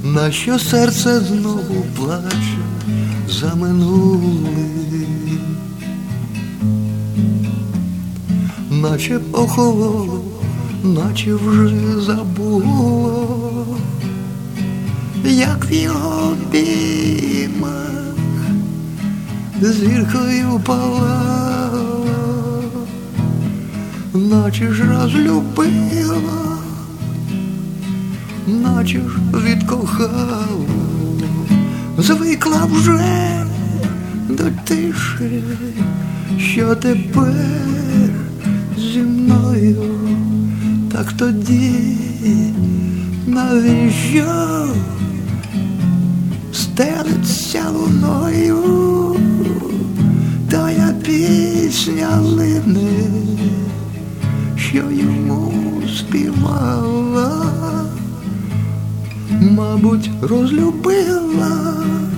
нащо серце знову плаче за минулим, наче б охололо, наче вже забуло, як в його обіймах зіркою палала, наче ж розлюбила, наче ж відкохала, звикла вже до тиші, що тепер зі мною. Так тоді навіщо стелиться луною тая пісня лине, що йому співала? Мабуть, розлюбила,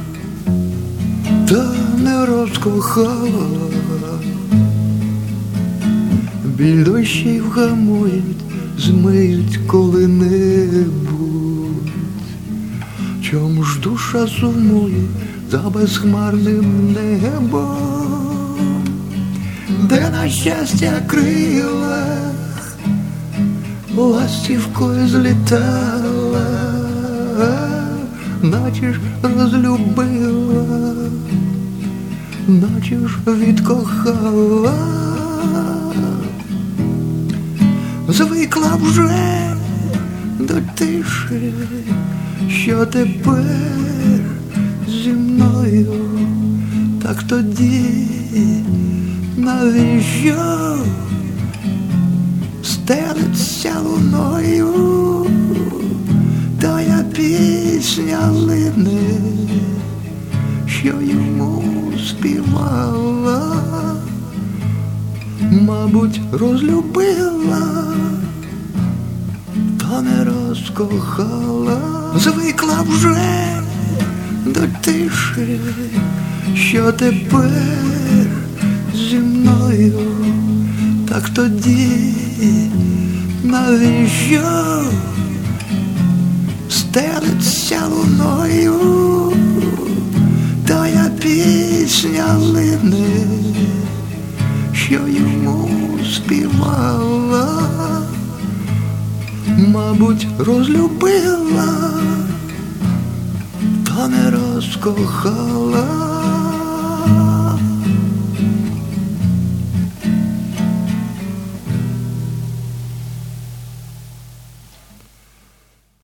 та не розкохала. Біль дощів гамують, змиють коли-небудь. Чому ж душа сумує за безхмарним небом, де на щастя крилах ластівкою злітала, наче ж розлюбила, наче ж відкохала. Звикла вже до тиші, що тепер зі мною. Так тоді навіщо стелиться луною тая пісня лине, що йому співала? Мабуть, розлюбила, та не розкохала. Звикла вже до тиші, що тепер зі мною. Так тоді навіщо стелиться луною тая пісня лине, що йому співала? Мабуть, розлюбила, та не розкохала.